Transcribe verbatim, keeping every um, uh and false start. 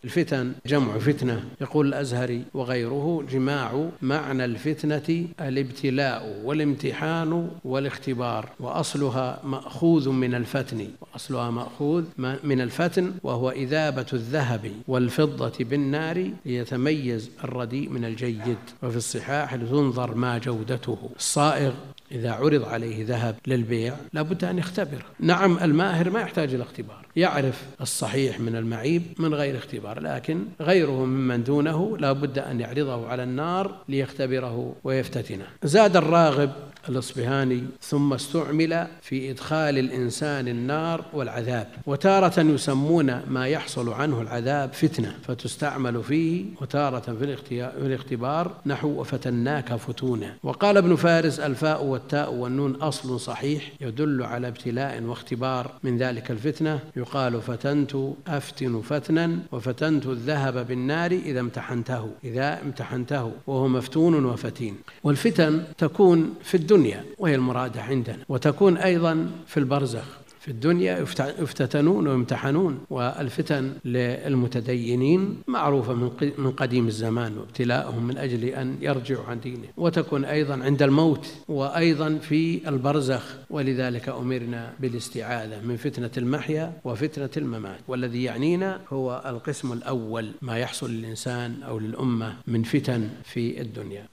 الفتن جمع فتنة. يقول الأزهري وغيره: جماع معنى الفتنة الابتلاء والامتحان والاختبار، وأصلها مأخوذ من الفتن وأصلها مأخوذ من الفتن وهو إذابة الذهب والفضة بالنار ليتميز الرديء من الجيد. وفي الصحاح: لتنظر ما جودته. الصائغ إذا عرض عليه ذهب للبيع لابد أن يختبر. نعم، الماهر ما يحتاج إلى اختبار، يعرف الصحيح من المعيب من غير اختبار، لكن غيره ممن دونه لابد أن يعرضه على النار ليختبره ويفتتنه. زاد الراغب الإصبهاني: ثم استعمل في إدخال الإنسان النار والعذاب، وتارة يسمون ما يحصل عنه العذاب فتنة فتستعمل فيه، وتارة في الاختبار نحو وفتناك فتونا. وقال ابن فارس: الفاء والتاء والنون أصل صحيح يدل على ابتلاء واختبار، من ذلك الفتنة يقال فتنت أفتن فتنا، وفتنت الذهب بالنار إذا امتحنته إذا امتحنته وهو مفتون وفتين. والفتن تكون في الدنيا وهي المرادة عندنا، وتكون أيضا في البرزخ. في الدنيا يفتتنون ويمتحنون، والفتن للمتدينين معروفة من قديم الزمان وابتلاءهم من أجل أن يرجعوا عن دينه، وتكون أيضا عند الموت وأيضا في البرزخ. ولذلك أمرنا بالاستعاذة من فتنة المحيا وفتنة الممات، والذي يعنينا هو القسم الأول، ما يحصل للإنسان أو للأمة من فتن في الدنيا.